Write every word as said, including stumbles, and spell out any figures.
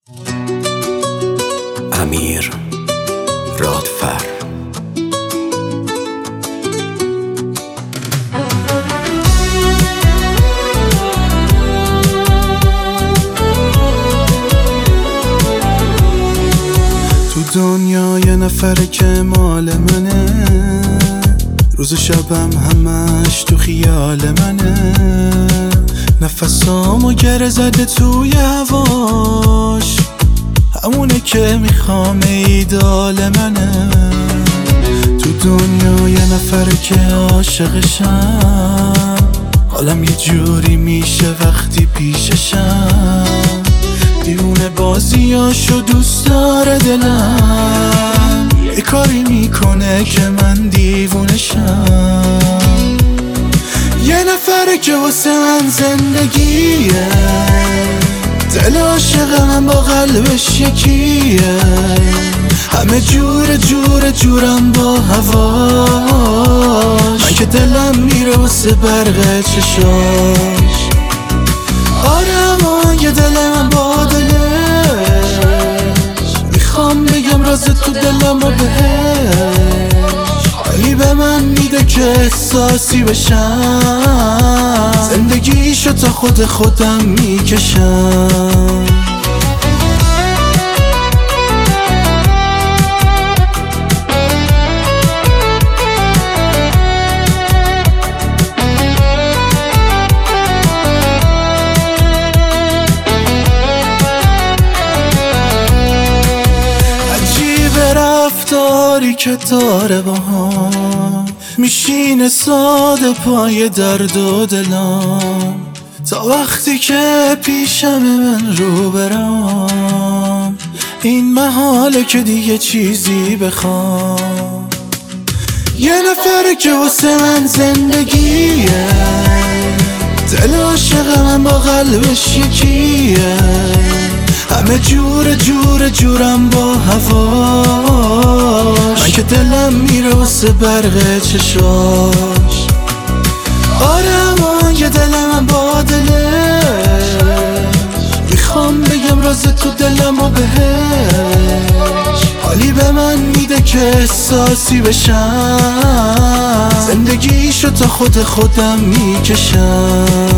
امیر رادفر. تو دنیا یه نفره که مال منه، روز شبم همش تو خیال منه، نفسامو گره زده توی هواش، همونه که میخوام ایدال منه. تو دنیا یه نفره که عاشقشم، حالم یه جوری میشه وقتی پیششم، دیوونه بازیاشو دوست داره دلم، یه کاری میکنه که من دیوونشم. یه نفره که واسه من زندگیه، دل عاشق من با قلبش یکیه، همه جور جور جورم با هواش، من که دلم میره واسه برق چشاش. آره اما یه دل من با دلش، میخوام بگم راز تو دلم و بهش، حالی به من میده که احساسی بشم، زندگیشو تا خود خودم میکشم. رفتاری که داره با هم، میشینه ساده پای درد و دلم، تا وقتی که پیشم من رو برم، این محاله که دیگه چیزی بخوام. یه نفره که واسه من زندگیه، دل عاشق من با قلبش یکیه، همه جور جور جورم با هواش، من که دلم میره واسه برق چشاش. آره اما یه دل من با دلش، میخوام بگم راز تو دلم و بهش، حالی به من میده که احساسی بشم، زندگیشو تا خود خودم میکشم.